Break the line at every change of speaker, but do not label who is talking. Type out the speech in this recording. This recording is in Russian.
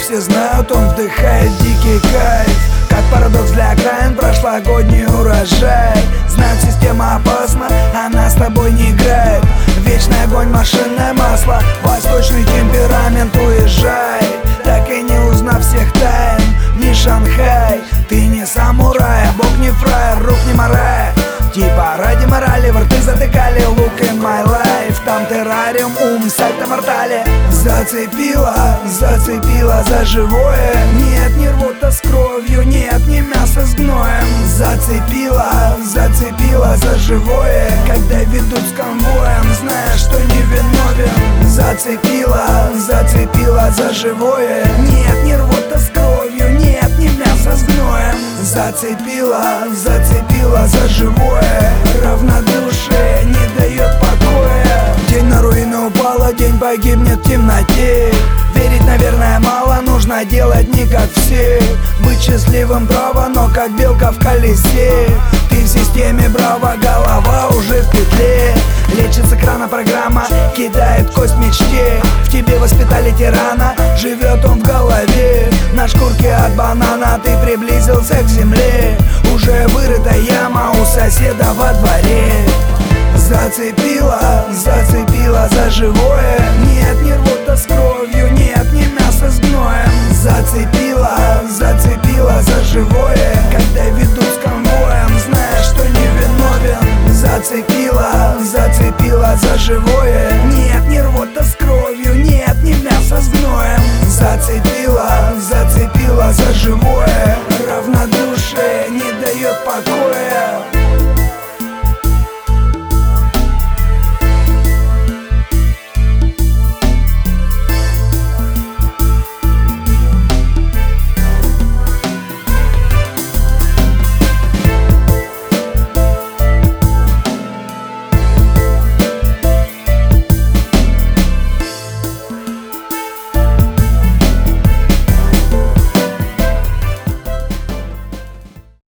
все знают, он вдыхает дикий кайф. Как парадокс для окраин, прошлогодний урожай. Знают, система опасна, она с тобой не играет. Вечный огонь, машинное масло, восточный темперамент, уезжай. Так и не узнав всех тайн, не Шанхай. Ты не самурай, а бог не фраер, рук не морая. Типа ради морали во рты затыкали. Look in my life, там террариум, сальто мортале. Зацепила, зацепила за живое. Нет, не рвота с кровью, нет, не мясо с гноем. Зацепила, зацепила за живое. Когда ведут с конвоем, зная, что не виновен. Зацепила, зацепила за живое. Нет, не рвота с кровью, нет, не мясо с гноем. Зацепила, зацепила за живое. Равнодушие не дает покоя. День на руины упала, день погибнет в темноте. Верить, наверное, мало, нужно делать не как все. Быть счастливым право, но как белка в колесе. Ты в системе, браво, голова уже в петле. Лечится крана программа, кидает кость мечте. В тебе воспитали тирана, живет он в голове. На шкурке от банана ты приблизился к земле. Уже вырыта яма у соседа во дворе. Зацепила, зацепила за живое. Нет, не рвота с кровью, нет, не мясо с гноем. Зацепила, зацепила за живое. Когда ведут с конвоем, зная, что не виновен. Зацепила, зацепила за живое. Нет, не рвота с кровью, нет, не мясо с гноем. Зацепила, зацепила за живое.